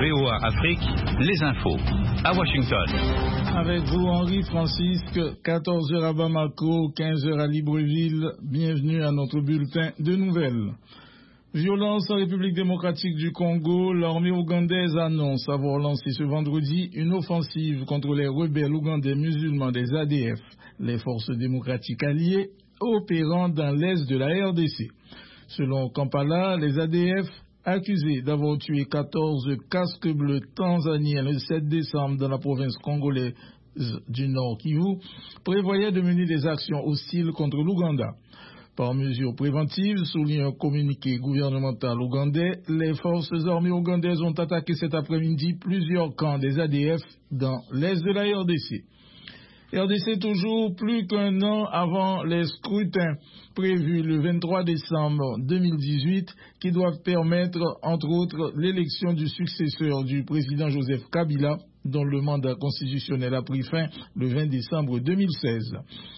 VOA Afrique, les infos. À Washington. Avec vous, Henri Francisque, 14h à Bamako, 15h à Libreville. Bienvenue à notre bulletin de nouvelles. Violence en République démocratique du Congo, l'armée ougandaise annonce avoir lancé ce vendredi une offensive contre les rebelles ougandais musulmans des ADF, les forces démocratiques alliées opérant dans l'est de la RDC. Selon Kampala, les ADF, accusés d'avoir tué 14 casques bleus tanzaniens le 7 décembre dans la province congolaise du Nord Kivu, prévoyaient de mener des actions hostiles contre l'Ouganda. Par mesure préventive, souligne un communiqué gouvernemental ougandais, les forces armées ougandaises ont attaqué cet après-midi plusieurs camps des ADF dans l'est de la RDC. RDC toujours plus qu'un an avant les scrutins prévus le 23 décembre 2018 qui doivent permettre, entre autres, l'élection du successeur du président Joseph Kabila, dont le mandat constitutionnel a pris fin le 20 décembre 2016.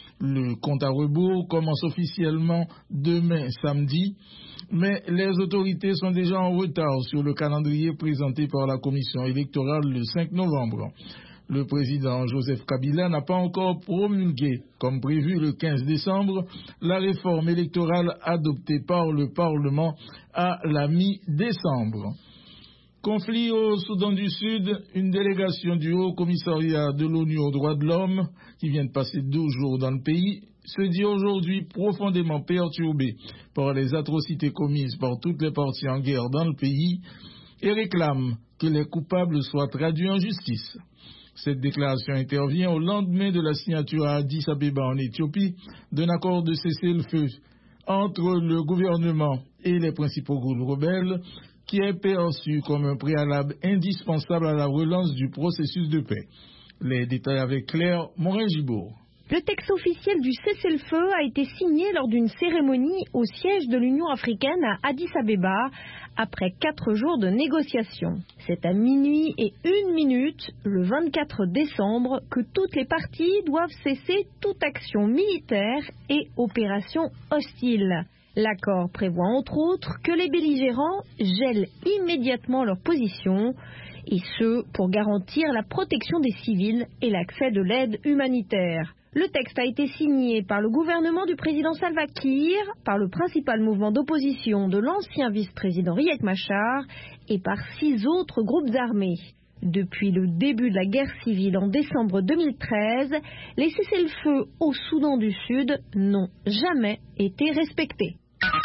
Le compte à rebours commence officiellement demain samedi, mais les autorités sont déjà en retard sur le calendrier présenté par la commission électorale le 5 novembre. Le président Joseph Kabila n'a pas encore promulgué, comme prévu le 15 décembre, la réforme électorale adoptée par le Parlement à la mi-décembre. Conflit au Soudan du Sud, une délégation du Haut Commissariat de l'ONU aux droits de l'homme, qui vient de passer 12 jours dans le pays, se dit aujourd'hui profondément perturbée par les atrocités commises par toutes les parties en guerre dans le pays et réclame que les coupables soient traduits en justice. Cette déclaration intervient au lendemain de la signature à Addis Abeba en Éthiopie d'un accord de cessez-le-feu entre le gouvernement et les principaux groupes rebelles qui est perçu comme un préalable indispensable à la relance du processus de paix. Les détails avec Claire Morin-Gibourg. Le texte officiel du cessez-le-feu a été signé lors d'une cérémonie au siège de l'Union africaine à Addis Abeba après 4 jours de négociations. C'est à minuit et 1 minute, le 24 décembre, que toutes les parties doivent cesser toute action militaire et opération hostile. L'accord prévoit entre autres que les belligérants gèlent immédiatement leur position, et ce pour garantir la protection des civils et l'accès de l'aide humanitaire. Le texte a été signé par le gouvernement du président Salva Kiir, par le principal mouvement d'opposition de l'ancien vice-président Riek Machar et par 6 autres groupes armés. Depuis le début de la guerre civile en décembre 2013, les cessez-le-feu au Soudan du Sud n'ont jamais été respectés.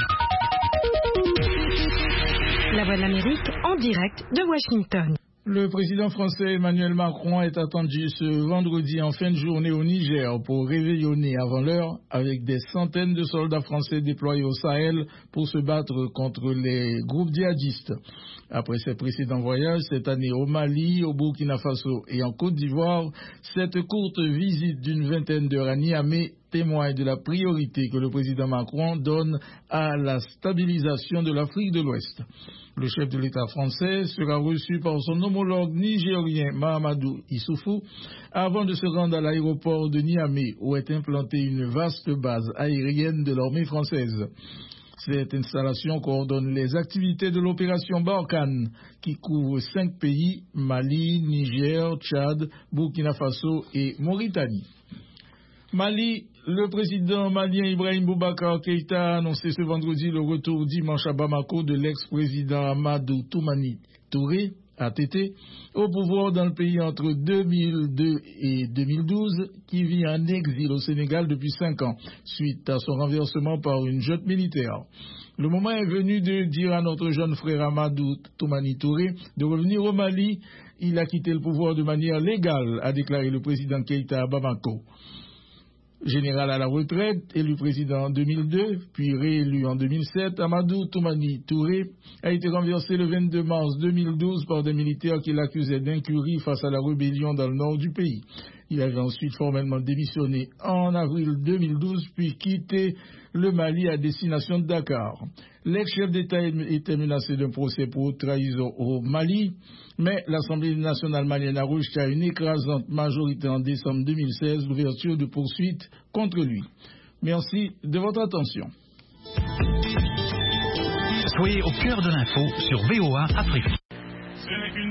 La Voix de l'Amérique en direct de Washington. Le président français Emmanuel Macron est attendu ce vendredi en fin de journée au Niger pour réveillonner avant l'heure avec des centaines de soldats français déployés au Sahel pour se battre contre les groupes djihadistes. Après ses précédents voyages cette année au Mali, au Burkina Faso et en Côte d'Ivoire, cette courte visite d'une vingtaine d'heures à Niamey témoigne de la priorité que le président Macron donne à la stabilisation de l'Afrique de l'Ouest. Le chef de l'État français sera reçu par son homologue nigérien Mahamadou Issoufou avant de se rendre à l'aéroport de Niamey où est implantée une vaste base aérienne de l'armée française. Cette installation coordonne les activités de l'opération Barkhane qui couvre 5 pays, Mali, Niger, Tchad, Burkina Faso et Mauritanie. Mali, le président malien Ibrahim Boubacar Keïta a annoncé ce vendredi le retour dimanche à Bamako de l'ex-président Amadou Toumani Touré, ATT, au pouvoir dans le pays entre 2002 et 2012, qui vit en exil au Sénégal depuis 5 ans, suite à son renversement par une junte militaire. Le moment est venu de dire à notre jeune frère Amadou Toumani Touré de revenir au Mali. Il a quitté le pouvoir de manière légale, a déclaré le président Keïta à Bamako. Général à la retraite, élu président en 2002, puis réélu en 2007, Amadou Toumani Touré a été renversé le 22 mars 2012 par des militaires qui l'accusaient d'incurie face à la rébellion dans le nord du pays. Il avait ensuite formellement démissionné en avril 2012, puis quitté le Mali à destination de Dakar. L'ex-chef d'État était menacé d'un procès pour trahison au Mali, mais l'Assemblée nationale malienne a rejeté à une écrasante majorité en décembre 2016 l'ouverture de poursuites contre lui. Merci de votre attention. Soyez au cœur de l'info sur VOA Afrique.